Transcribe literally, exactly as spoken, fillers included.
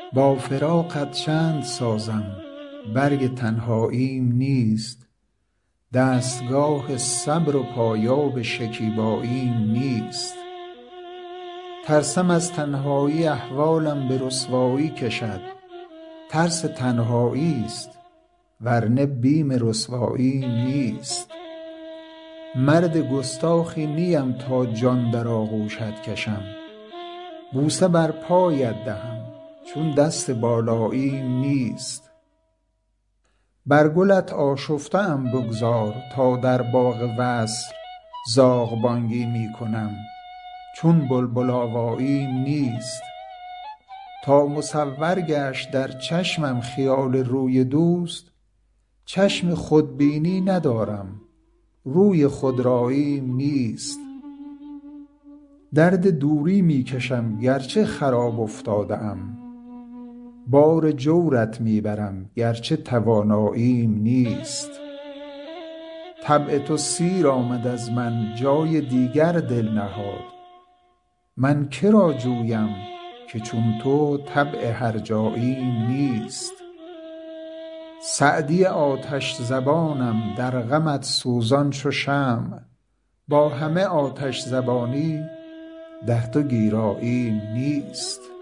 با فراقت چند سازم برگ تنهاییم نیست، دستگاه صبر و پایاب شکیباییم نیست. ترسم از تنهایی احوالم به رسوایی کشد، ترس تنهایی است ورنه بیم رسواییم نیست. مرد گستاخی نیم تا جان در آغوشت کشم، بوسه بر پایت دهم چون دست بالاییم نیست. بر گلت آشفته ام بگذار تا در باغ وصل زاغ بانگی می کنم چون بلبل آواییم نیست. تا مصور گشت در چشمم خیال روی دوست، چشم خودبینی ندارم روی خودراییم نیست. درد دوری می کشم گرچه خراب افتاده ام، بار جورت می برم گرچه تواناییم نیست. طبع تو سیر آمد از من جای دیگر دل نهاد، من که را جویم که چون تو طبع هرجاییم نیست. سعدی آتش زبانم در غمت سوزان چو شمع، با همه آتش زبانی در تو گیراییم نیست.